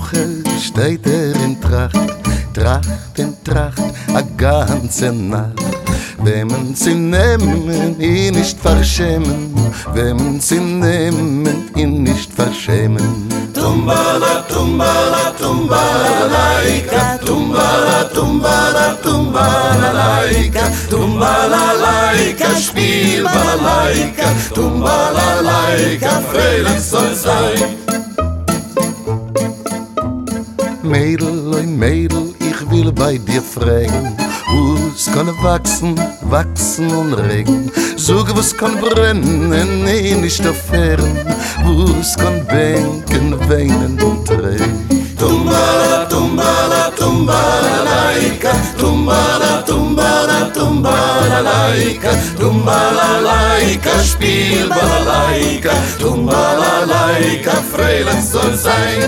Woche steht in Tracht, Tracht in Tracht, a ganze Nacht. Wenn sie nehmen, ihn nicht verschämen, wenn sie nehmen, ihn nicht verschämen. Tumbala, tumbala, tumbala, laika, tumbala, tumbala, tumbala, laika, tumbala, laika, spiel balalaika, tumbala, laika, freilich soll sein. Mädel, oi Mädel, ich will bei dir fragen, wo's kann wachsen, wachsen und regen. Sog, was kann brennen, nicht erfahren, wo's kann wenken, weinen und regen. Tumbala, tumbala, tumbala, laika, tumbala, tumbala, tumbala, laika, tumbala, laika, spiel balalaika, tumbala, laika, freilich soll sein.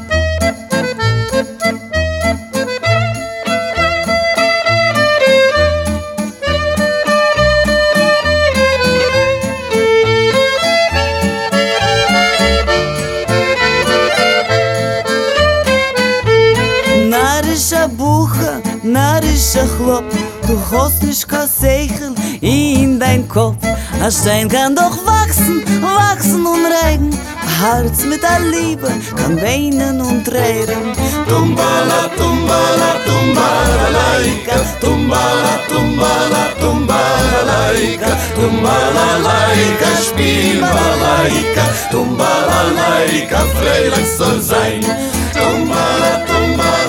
Buche, narischer Chlopp, du hast nicht kein Seichel in dein Kopf. Ein Stein kann doch wachsen, wachsen und regen. Ein Herz mit der Liebe kann weinen und tränen. Tumbala, tumbala, tumbala, laika, tumbala, tumbala, tumbala, laika, tumbala, laika, spiel balalaika, tumbala, laika, freilich soll sein. Tumbala, tumbala.